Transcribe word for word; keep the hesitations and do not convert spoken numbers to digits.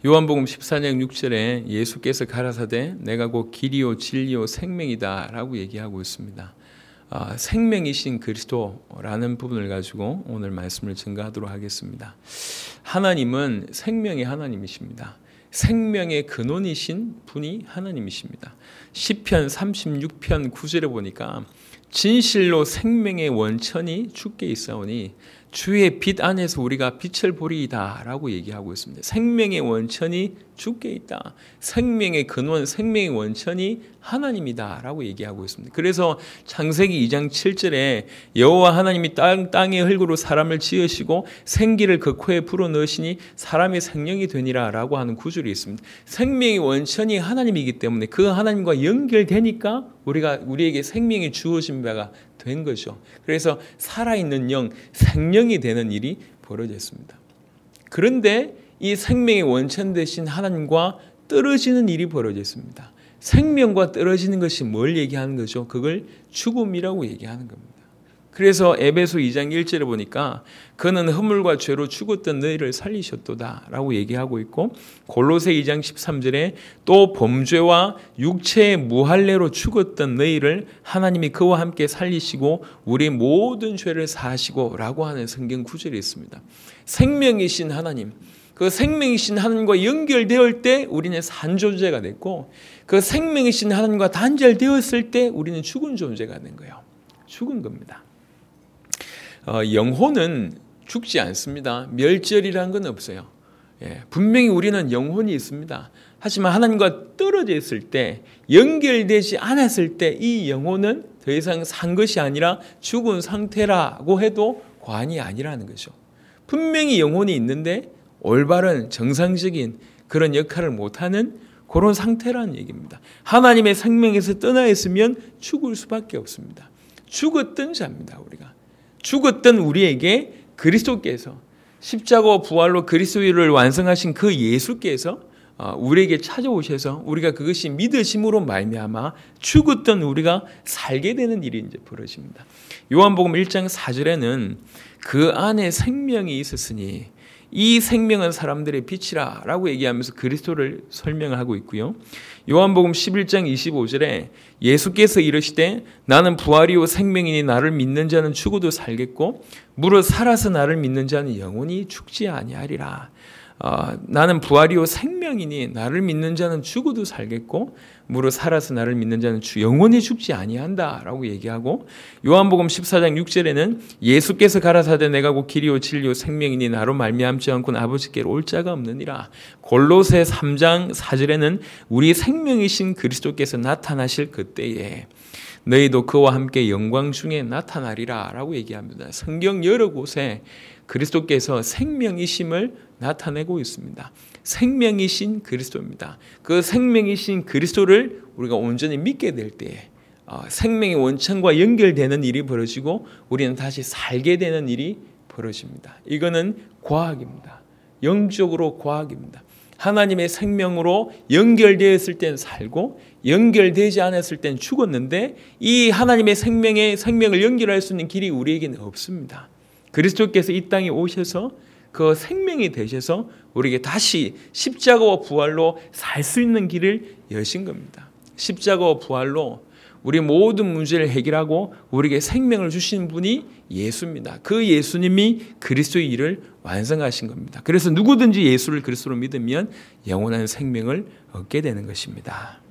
요한복음 십사 장 육 절에 예수께서 가라사대 내가 곧 길이요 진리요 생명이다 라고 얘기하고 있습니다. 아, 생명이신 그리스도라는 부분을 가지고 오늘 말씀을 증거하도록 하겠습니다. 하나님은 생명의 하나님이십니다. 생명의 근원이신 분이 하나님이십니다. 시편 삼십육 편 구 절에 보니까 진실로 생명의 원천이 주께 있사오니 주의 빛 안에서 우리가 빛을 보리이다 라고 얘기하고 있습니다. 생명의 원천이 주께 있다. 생명의 근원, 생명의 원천이 하나님이다 라고 얘기하고 있습니다. 그래서 창세기 이 장 칠 절에 여호와 하나님이 땅, 땅의 흙으로 사람을 지으시고 생기를 그 코에 불어넣으시니 사람의 생명이 되니라 라고 하는 구절이 있습니다. 생명의 원천이 하나님이기 때문에 그 하나님과 연결되니까 우리가 우리에게 생명이 주어진 바가 된 거죠. 그래서 살아있는 영, 생명이 되는 일이 벌어졌습니다. 그런데 이 생명의 원천 되신 하나님과 떨어지는 일이 벌어졌습니다. 생명과 떨어지는 것이 뭘 얘기하는 거죠? 그걸 죽음이라고 얘기하는 겁니다. 그래서 에베소 이 장 일 절에 보니까 그는 허물과 죄로 죽었던 너희를 살리셨도다 라고 얘기하고 있고, 골로새 이 장 십삼 절에 또 범죄와 육체의 무할례로 죽었던 너희를 하나님이 그와 함께 살리시고 우리 모든 죄를 사하시고 라고 하는 성경 구절이 있습니다. 생명이신 하나님, 그 생명이신 하나님과 연결되을 때 우리는 산 존재가 됐고, 그 생명이신 하나님과 단절되었을 때 우리는 죽은 존재가 된 거예요. 죽은 겁니다. 어, 영혼은 죽지 않습니다. 멸절이라는 건 없어요. 예, 분명히 우리는 영혼이 있습니다. 하지만 하나님과 떨어져 있을 때, 연결되지 않았을 때 이 영혼은 더 이상 산 것이 아니라 죽은 상태라고 해도 과언이 아니라는 거죠. 분명히 영혼이 있는데 올바른 정상적인 그런 역할을 못하는 그런 상태라는 얘기입니다. 하나님의 생명에서 떠나 있으면 죽을 수밖에 없습니다. 죽었던 자입니다. 우리가 죽었던 우리에게 그리스도께서 십자가와 부활로 그리스도를 완성하신 그 예수께서 우리에게 찾아오셔서 우리가 그것이 믿으심으로 말미암아 죽었던 우리가 살게 되는 일이 이제 벌어집니다. 요한복음 일 장 사 절에는 그 안에 생명이 있었으니 이 생명은 사람들의 빛이라 라고 얘기하면서 그리스도를 설명하고 있고요. 요한복음 십일 장 이십오 절에 예수께서 이르시되 나는 부활이요 생명이니 나를 믿는 자는 죽어도 살겠고 무릇 살아서 나를 믿는 자는 영원히 죽지 아니하리라. 어, 나는 부활이요 생명이니 나를 믿는 자는 죽어도 살겠고 무릇 살아서 나를 믿는 자는 영원히 죽지 아니한다 라고 얘기하고, 요한복음 십사 장 육 절에는 예수께서 가라사대 내가 곧 길이요 진리요 생명이니 나로 말미암지 않고는 아버지께로 올 자가 없느니라. 골로새 삼 장 사 절에는 우리 생명이신 그리스도께서 나타나실 그때에 너희도 그와 함께 영광 중에 나타나리라 라고 얘기합니다. 성경 여러 곳에 그리스도께서 생명이심을 나타내고 있습니다. 생명이신 그리스도입니다. 그 생명이신 그리스도를 우리가 온전히 믿게 될 때에 생명의 원천과 연결되는 일이 벌어지고 우리는 다시 살게 되는 일이 벌어집니다. 이거는 과학입니다. 영적으로 과학입니다. 하나님의 생명으로 연결되었을 땐 살고 연결되지 않았을 땐 죽었는데 이 하나님의 생명에 생명을 연결할 수 있는 길이 우리에게는 없습니다. 그리스도께서 이 땅에 오셔서 그 생명이 되셔서 우리에게 다시 십자가와 부활로 살 수 있는 길을 여신 겁니다. 십자가와 부활로 우리 모든 문제를 해결하고 우리에게 생명을 주신 분이 예수입니다. 그 예수님이 그리스도의 일을 완성하신 겁니다. 그래서 누구든지 예수를 그리스도로 믿으면 영원한 생명을 얻게 되는 것입니다.